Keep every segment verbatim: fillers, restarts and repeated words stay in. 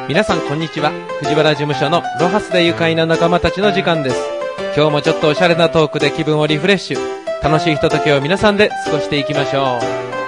皆さんこんにちは。藤原事務所のロハスで愉快な仲間たちの時間です。今日もちょっとおしゃれなトークで気分をリフレッシュ、楽しいひとときを皆さんで過ごしていきましょう。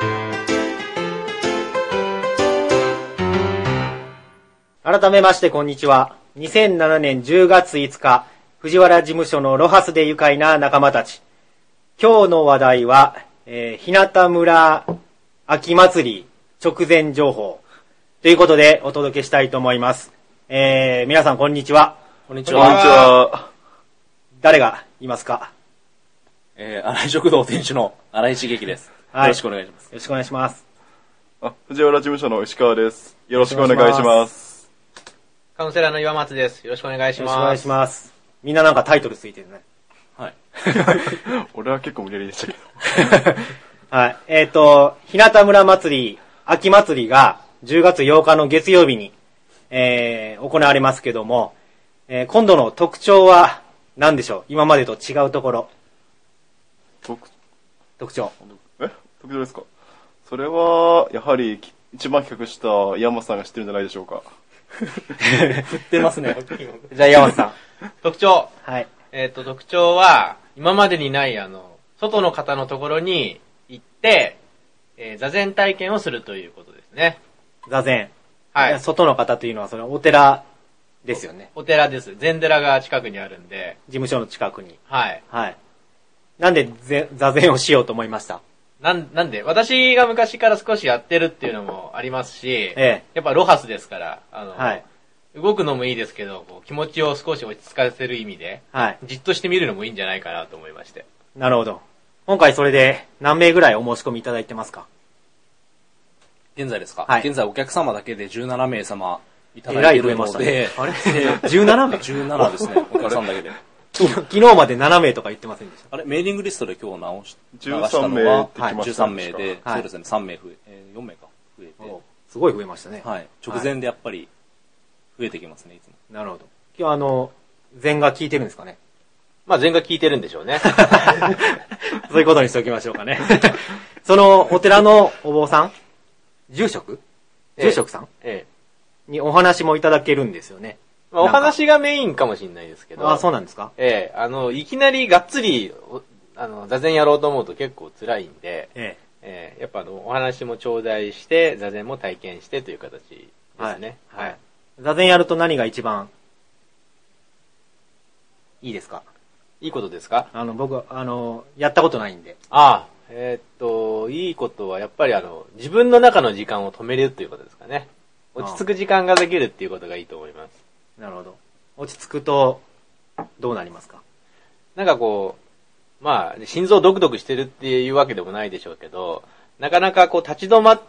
改めましてこんにちは。にせんななねんじゅうがついつか、藤原事務所のロハスで愉快な仲間たち。今日の話題は、えー、日向村秋祭り直前情報ということでお届けしたいと思います。えー、皆さんこんにちは。 こんにちは。こんにちは。 誰がいますか？ えー、荒井食堂店主の荒井茂樹です。はい。よろしくお願いします。 よろしくお願いします。 あ、藤原事務所の石川です。よろしくお願いします。 カウンセラーの岩松です。よろしくお願いします。 よろしくお願いします。みんななんかタイトルついてるね。 はい。 俺は結構無理やりでしたけど。 はい。えっ、ー、と、日向村祭り、秋祭りがじゅうがつようかの月曜日に、えー、行われますけども、えー、今度の特徴は何でしょう？今までと違うところ。 特、 特徴。 え？特徴ですか？それは、やはり、一番企画した山さんが知ってるんじゃないでしょうか。 振ってますね。 じゃあ山さん。 特徴。 はい。 えっと、特徴は、今までにない、あの、外の方のところに行って、えー、座禅体験をするということですね。 座禅。 はい。 外の方というのは、そのお寺ですよね。 お寺です。禅寺が近くにあるんで。 事務所の近くに。 はい。 はい。なんで座禅をしようと思いました？ なん、なんで、私が昔から少しやってるっていうのもありますし、ええ、 やっぱロハスですから、あの、 はい。 動くのもいいですけど、こう気持ちを少し落ち着かせる意味で、 はい。 じっとしてみるのもいいんじゃないかなと思いまして。 なるほど。今回それで何名ぐらいお申し込みいただいてますか？ 現在ですか？ はい。 現在お客様だけでじゅうななめい様いただいているので、 あれじゅうななめい ? じゅうなな ですね、お客さんだけで。 昨日、昨日までななめいとか言ってませんでした？ あれ、メーリングリストで今日直し、 じゅうさんめいってはい、じゅうさんめいで、 はい、 そうですね、さんめい増え、えー、よんめいか、増えて。 すごい増えましたね。 はい。直前でやっぱり増えてきますね、いつも。 なるほど。今日あの、禅が効いてるんですかね？ まあ禅が効いてるんでしょうね。 そういうことにしておきましょうかね。そのお寺のお坊さん、住職住職さん、 ええ、 にお話もいただけるんですよね。 まあ、お話がメインかもしれないですけど。 ああ、そうなんですか？ ええ、あの、いきなりがっつり、あの、座禅やろうと思うと結構辛いんで、ええええ、やっぱあの、お話も頂戴して、座禅も体験してという形ですね。はい。はい、 座禅やると何が一番いいですか？ いいことですか？ あの、僕、あの、やったことないんで。 ああ、えー、っと、いいことはやっぱりあの、自分の中の時間を止めるっていうことですかね。落ち着く時間ができるっていうことがいいと思います。 なるほど。落ち着くと、どうなりますか？ なんかこう、まあ、心臓ドクドクしてるっていうわけでもないでしょうけど、なかなかこう立ち止まって、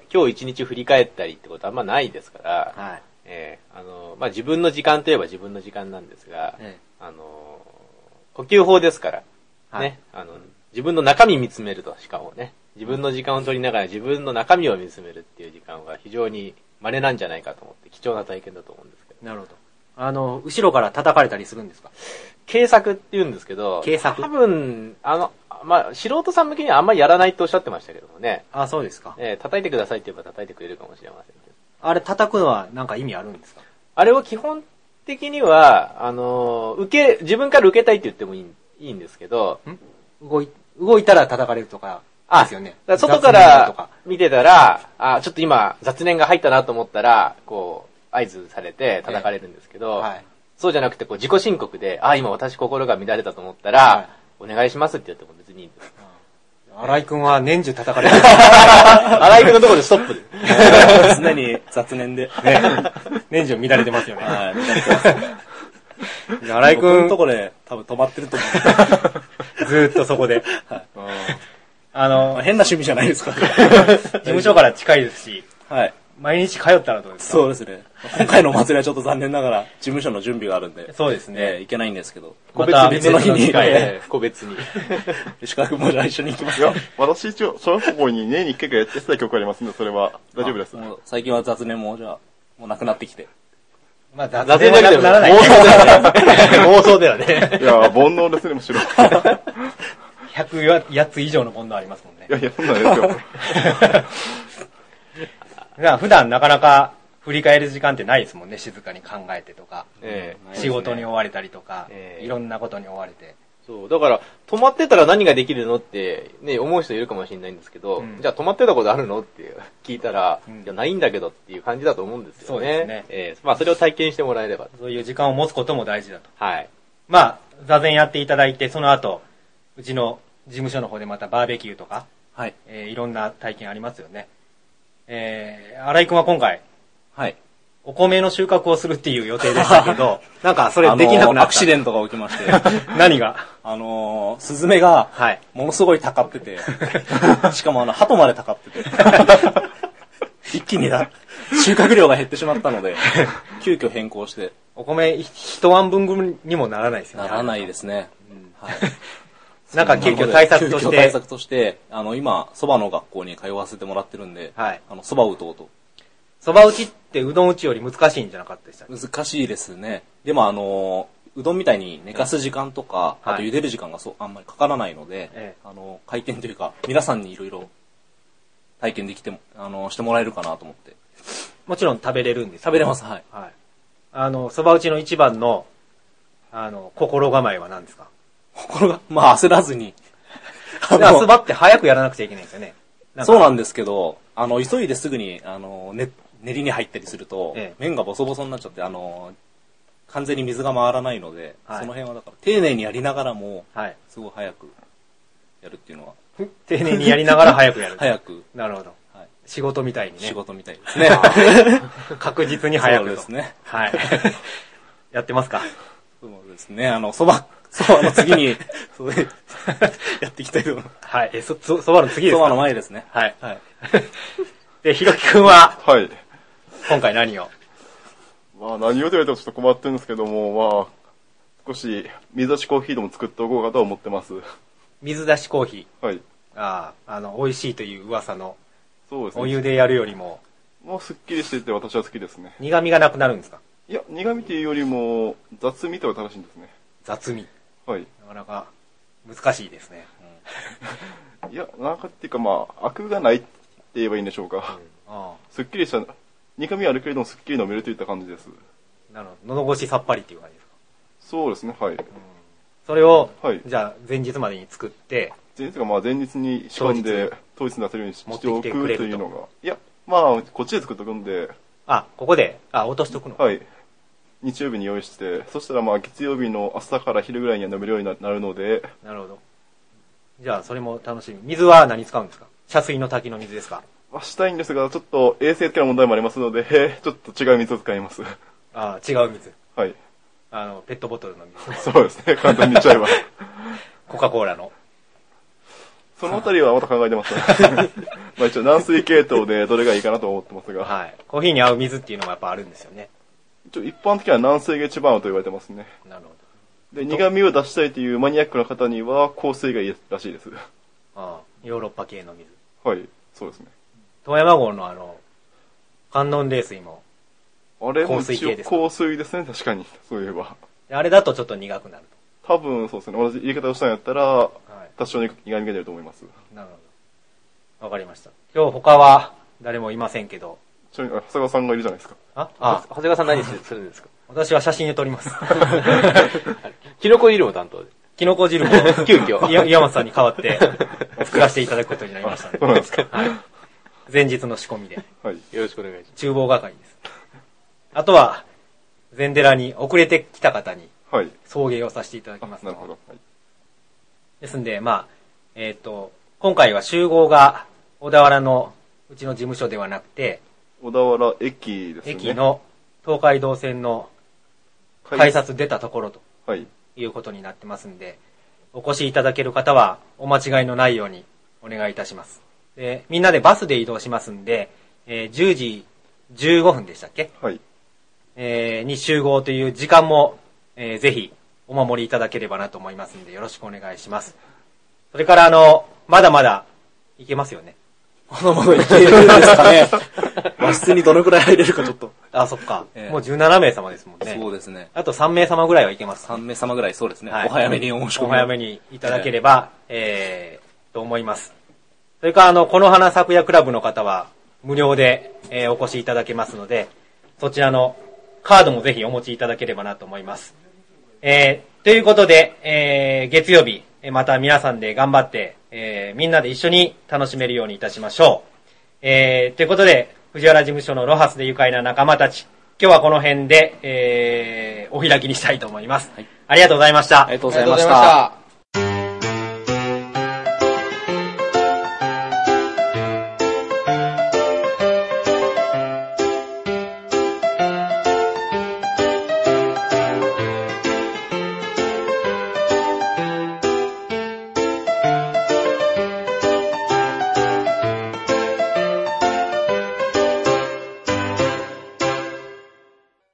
今日一日振り返ったりってことはあんまないですから、はい。えー、あの、まあ自分の時間といえば自分の時間なんですが、ええ、あの、呼吸法ですから、はい、ね、あの、自分の中身見つめると、しかもね、自分の時間を取りながら自分の中身を見つめるっていう時間は非常に稀なんじゃないかと思って貴重な体験だと思うんですけど。 なるほど。あの、後ろから叩かれたりするんですか？ 警作って言うんですけど、 警作？ 多分、あの、まあ、素人さん向けにはあんまりやらないとおっしゃってましたけどもね。 あ、そうですか。 えー、叩いてくださいって言えば叩いてくれるかもしれませんけど。 あれ叩くのは何か意味あるんですか？ あれは基本的には、あの、受け、自分から受けたいって言ってもいい、いいんですけど、 ん動い、動いたら叩かれるとか、ですよね。 あ、外から見てたら、あ、ちょっと今雑念が入ったなと思ったら、こう、合図されて叩かれるんですけど、えーはい、そうじゃなくてこう自己申告で、あ、今私心が乱れたと思ったら、はい、お願いしますって言っても別にいいんです。 荒井くんは年中叩かれる。 荒井くんのところでストップで。 常に雑念で。 ね、年中乱れてますよね。はい、乱れてます。荒井くん。 僕のところで多分止まってると思う。ずーっとそこで。はい、 あの、変な趣味じゃないですか。 事務所から近いですし。 はい。 毎日通ったらどうですか？ そうですね。今回のお祭りはちょっと残念ながら事務所の準備があるんで。 そうですね。 えー、いけないんですけど。 個別に別の日に。えー、個別に。 石川君もじゃあ一緒に行きますか？ いや、私一応、小学校に年にいっかいかいやってた曲ありますんで、それは大丈夫です。 もう最近は雑念もじゃあ、もうなくなってきて。 まあ雑念はなくならない。妄想ではね。 いや、煩悩ですね、むしろ。 ひゃくやつ以上の煩悩ありますもんね。 いやいや、そんなんですよ。 普段なかなか振り返る時間ってないですもんね、静かに考えてとか。 ええ仕事に追われたりとか、 ええいろんなことに追われて。 そう、だから、止まってたら何ができるのって、ね、思う人いるかもしれないんですけど、うん、じゃあ止まってたことあるのって聞いたら、うん、いや、ないんだけどっていう感じだと思うんですよね。そうですね。えー、まあ、それを体験してもらえれば。 そういう時間を持つことも大事だと。 はい。 まあ、座禅やっていただいて、その後、うちの事務所の方でまたバーベキューとか、はい。えー、いろんな体験ありますよね。えー、荒井くんは今回、 はい。 お米の収穫をするっていう予定でしたけど、なんかそれできなくなった。あのー、 アクシデントが起きまして。 何があのー、スズメが、はい。ものすごいたかってて、しかもあの、鳩までたかってて、一気にな、収穫量が減ってしまったので、急遽変更して。 お米一碗分にもならないですよね。 ならないですね。うん、はい。 なんか急遽対策として。 急遽対策として、あの、今、蕎麦の学校に通わせてもらってるんで、はい。あの、蕎麦打とうと。 蕎麦打ちってうどん打ちより難しいんじゃなかったでしたっけ？ 難しいですね。でもあの、うどんみたいに寝かす時間とか、うん、あと茹でる時間がそうあんまりかからないので、はい、あの、回転というか、皆さんにいろいろ体験できても、あの、してもらえるかなと思って。 もちろん食べれるんです食べれます、はい。 はい。あの、蕎麦打ちの一番の、あの、心構えは何ですか？ 心が、まあ焦らずに。 あの、蕎麦って早くやらなくちゃいけないんですよね。 そうなんですけど、あの、急いですぐに、あの、ね、練りに入ったりすると、ええ、麺がボソボソになっちゃって、あの、完全に水が回らないので、はい、その辺はだから、丁寧にやりながらも、はい、すごい早くやるっていうのは。 丁寧にやりながら早くやる。 早く。 なるほど。はい、仕事みたいにね。 仕事みたいですね。 確実に早く。 そうですね。 はい。やってますか？ そうですね。あの、蕎麦、蕎麦の次に、それ、やっていきたいと思います。 はい。え、そ、蕎麦の次ですか？ 蕎麦の前ですね。 はい。はい。で、ひろきくんは、 はい。 今回何を？ まあ何をと言われてもちょっと困ってるんですけども、まあ、少し水出しコーヒーでも作っておこうかと思ってます。 水出しコーヒー？はい。 ああ、あの、美味しいという噂の。 そうですね。 お湯でやるよりも。 もうすっきりしていて私は好きですね。 苦味がなくなるんですか？ いや、苦味というよりも雑味とは正しいんですね。 雑味？ はい。 なかなか難しいですね。 うん、いや、なんかっていうかまあ、アクがないって言えばいいんでしょうか。うん、ああ、すっきりした、苦味あるけれどもすっきり飲めるといった感じです。 なるほど。喉越しさっぱりっていう感じですか？ そうですね、はい。うん、 それを、はい、じゃあ前日までに作って、 前日がまあ前日に仕込んで当日に出せるようにしておくというのが、いや、まあこっちで作っとくんで。 あ、ここで、あ、落としとくの？ はい。日曜日に用意して、そしたらまあ月曜日の朝から昼ぐらいには飲めるようになるので。 なるほど。じゃあそれも楽しみ。水は何使うんですか？茶水の滝の水ですか？ はしたいんですが、ちょっと衛生的な問題もありますので、ちょっと違う水を使います。 ああ、違う水。 はい。 あの、ペットボトルの水。 そうですね、簡単に言っちゃえば。 コカ・コーラの。 そのあたりはまた考えてます、ね。まあ一応軟水系統でどれがいいかなと思ってますが。 はい。コーヒーに合う水っていうのもやっぱあるんですよね。 一応一般的には軟水が一番合うと言われてますね。 なるほど。で、苦味を出したいというマニアックな方には香水がいいらしいです。ああ、ヨーロッパ系の水。 はい、そうですね。 遠山郷のあの、観音冷水も。 あれも一応香水ですね、確かに。そういえば。 あれだとちょっと苦くなると。多分そうですね。同じ言い方をしたんやったら、はい、多少に苦味が出ると思います。 なるほど。わかりました。今日他は誰もいませんけど。 ちなみに、長谷川さんがいるじゃないですか。 ああ、 長谷川さん何するんですか？ 私は写真で撮ります。 キノコ汁も担当で。 キノコ汁も、急遽、岩松さんに代わって作らせていただくことになりました、ね。 そうなんですか。 はい。前日の仕込みで。 はい。 よろしくお願いします。 厨房係です。あとは、禅寺に遅れてきた方に、はい。送迎をさせていただきます。 なるほど。はい。 ですんで、まあ、えっと、今回は集合が小田原のうちの事務所ではなくて、 小田原駅ですね。 駅の東海道線の改札出たところと、 はい。 いうことになってますんで、お越しいただける方はお間違いのないようにお願いいたします。で、みんなでバスで移動しますんで、えー、じゅうじじゅうごふんでしたっけ？ はい。 えー、に集合という時間も、えー、ぜひお守りいただければなと思いますんで、よろしくお願いします。それからあの、まだまだいけますよね。 まだまだいけるんですかね。和室にどのくらい入れるかちょっと。 あ、そっか。えー、もうじゅうななめい様ですもんね。 そうですね。 あとさんめい様ぐらいはいけます、ね。 さんめい様ぐらいそうですね。はい、お早めにお申し込み。 お早めにいただければ、えー、と思います。それからあの、この花咲夜クラブの方は無料で、えー、お越しいただけますので、 そちらのカードもぜひお持ちいただければなと思います。えー、ということで、えー、月曜日、また皆さんで頑張って、えー、みんなで一緒に楽しめるようにいたしましょう。えー、ということで、藤原事務所のロハスで愉快な仲間たち、今日はこの辺で、えー、お開きにしたいと思います。はい、ありがとうございました。 ありがとうございました。